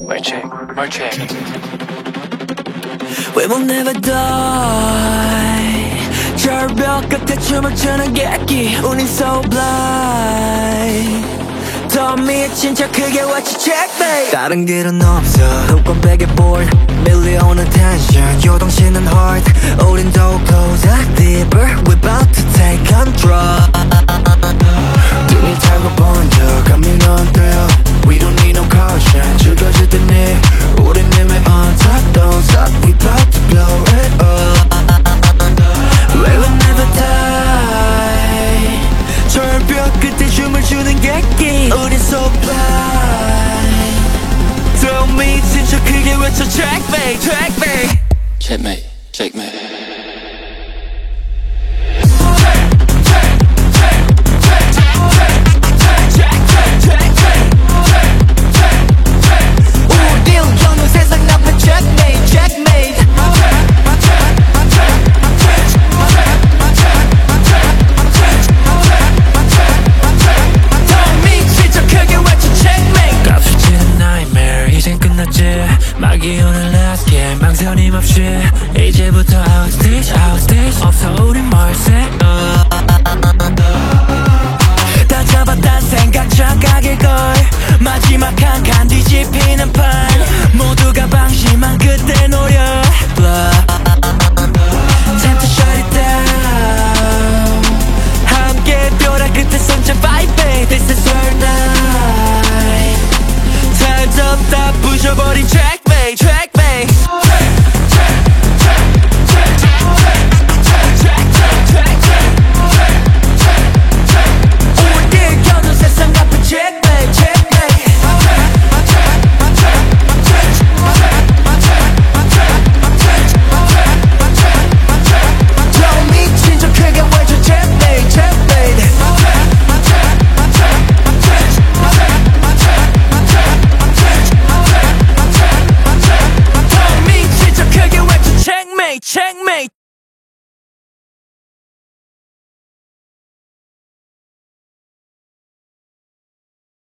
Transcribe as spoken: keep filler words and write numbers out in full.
Mic check, mic check. We will never die. 절벽 끝에 춤을 추는 객기 우린 so blind. 더 미친 척 크게 외치 check me. 다른 길은 없어 흑권 베개 board 밀려오는 tension 요동치는 heart 우린 더 closer deeper We about to take control. 등이 타고 번져 감이 넌 돼요 We don't need no caution 즐거질 때니 우린 이미 on top Don't stop we about to blow it up. We will never die. 절벽 끝에 춤을 추는 객기 우린 so blind. 더 미친 척 크게 외쳐 checkmate checkmate Checkmate, checkmate. 막이 오는 last game 망설임 없이 이제부터 outstage outstage 없어 우린 멀세 uh. 다 잡았다 생각 착각일걸 마지막 한 칸 뒤집히는 판 모두가 방심한 그때 노려 Time to shut it down 함께 벼락 끝에 손잡 vibe This is our night Time's up 다 부셔버린 track Track me. 우리들 겨눈 세상 앞에 check me, check me. 더 미친 척 크게 외쳐 check me, check me. Checkmate, checkmate.